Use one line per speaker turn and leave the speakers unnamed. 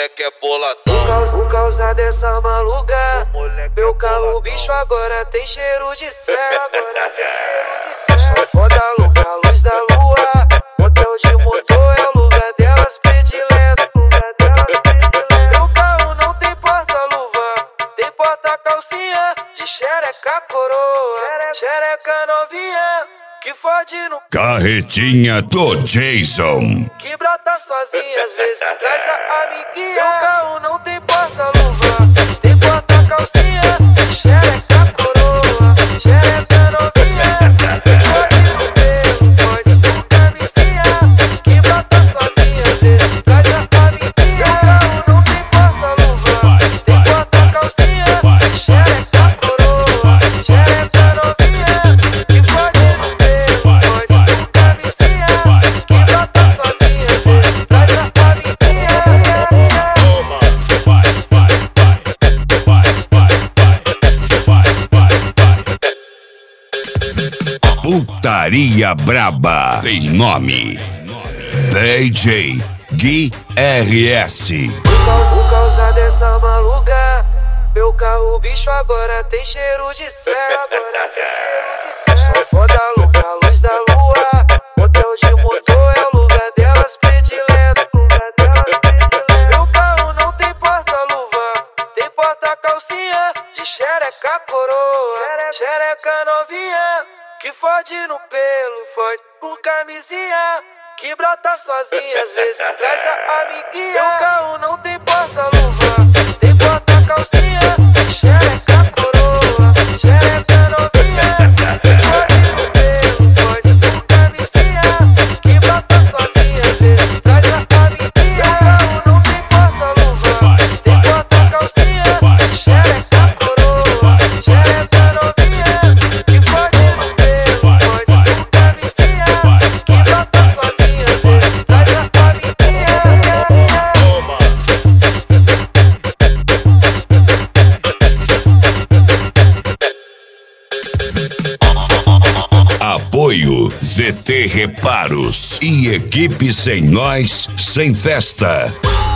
moleque é boladão.
Por causa dessa maluca, meu carro bicho agora tem cheiro de sexo. Só foda louca, luz da lua, hotel de motor é o lugar delas predileto. Meu carro não tem porta-luva, tem porta-calcinha, de xereca coroa, xereca novinha, que fode no
Carretinha do Jason,
que brota sozinha, às vezes traz a amiguinha. Meu carro não tem porta-luva, tem porta-calcinha, xereca coroa, xereca novinha, fode no pelo, fode com camisinha, que brota sozinha, às vezes traz a amiguinha. Meu carro não tem porta-luva, tem porta-calcinha, xereca coroa, xereca novinha, que fode no pelo, fode com camisinha, que brota sozinha, às vezes traz a amiguinha.
Putaria Braba tem nome: DJ Gui RS.
Por causa dessa maluca, meu carro bicho agora tem cheiro de sexo. Só foda louca, luz da lua, hotel de motor é o lugar delas predileto. Meu carro não tem porta-luva, tem porta-calcinha, de xereca coroa, xereca novinha, que fode no pelo, fode com camisinha, que brota sozinha, às vezes traz a amiguinha. Meu carro não tem porta-luva, tem porta-calcinha, xereca coroa, xereca novinha, que fode no pelo, fode com camisinha, que brota sozinha, às vezes traz a amiguinha. Meu carro não tem porta-luva, tem porta-calcinha, xereca coroa, xereca novinha, que fode no pelo, fode com camisinha, que brota sozinha, às vezes traz a amiguinha.
Apoio ZT Reparos e equipe Sem Nós Sem Festa.